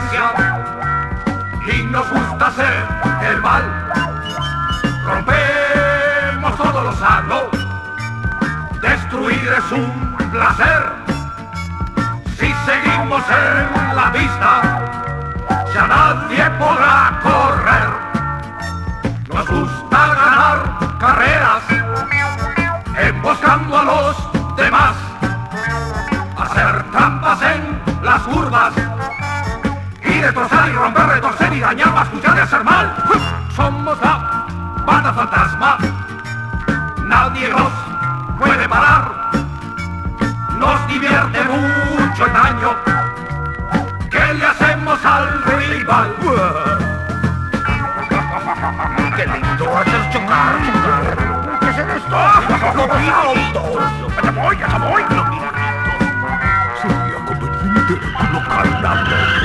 violencia y nos gusta hacer el mal. Rompemos todo lo sano, destruir es un placer. Si seguimos en la pista, ya nadie podrá correr. Nos gusta ganar carreras, emboscando a los demás, hacer trampas en las curvas y destrozar y romper, retorcer y dañar, mascullar y hacer mal. Somos la banda fantasma, nadie nos puede parar. Nos divierte mucho el daño que le hacemos al rival. ¡Qué lindo hacer chocar! ¿Qué es esto? ¡Ya voy! Sería conveniente colocar la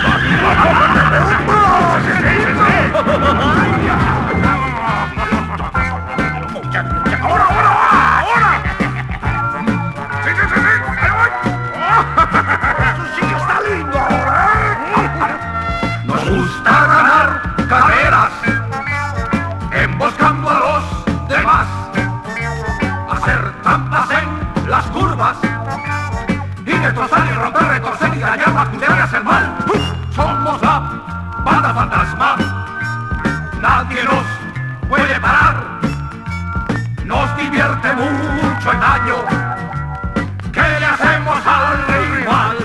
bomba. ¡Ahora! ¡Sí! ¡Ahí voy! ¡Eso sí que está lindo ahora! Nos gusta ganar carreras, emboscando a los demás, hacer trampas en las curvas y destrozar y romper, retorcer y dañar, mascullar y hacer mal. Somos la banda fantasma, nadie nos puede parar. Nos divierte mucho el daño que le hacemos al rival.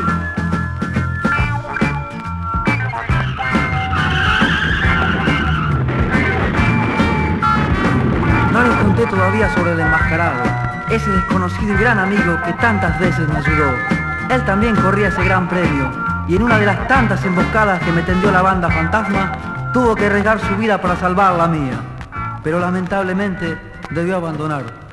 No les conté todavía sobre el enmascarado, ese desconocido y gran amigo que tantas veces me ayudó. Él también corría ese gran premio y en una de las tantas emboscadas que me tendió la banda fantasma, tuvo que arriesgar su vida para salvar la mía. Pero lamentablemente debió abandonar.